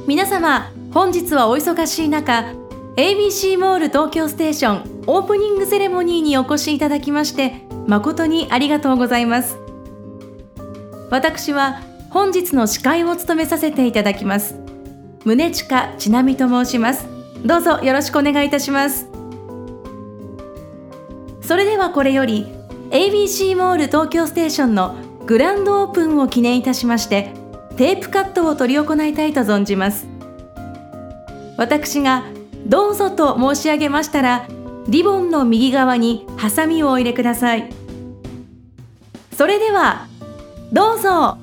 皆様、本日はお忙しい中、ABC モール東京ステーションオープニングセレモニーにお越しいただきまして誠にありがとうございます。私は本日の司会を務めさせていただきます宗近千奈美と申します。どうぞよろしくお願いいたします。それではこれより ABC モール東京ステーションのグランドオープンを記念いたしましてテープカットを執り行いたいと存じます。私がどうぞと申し上げましたら、リボンの右側にハサミをお入れください。それではどうぞ。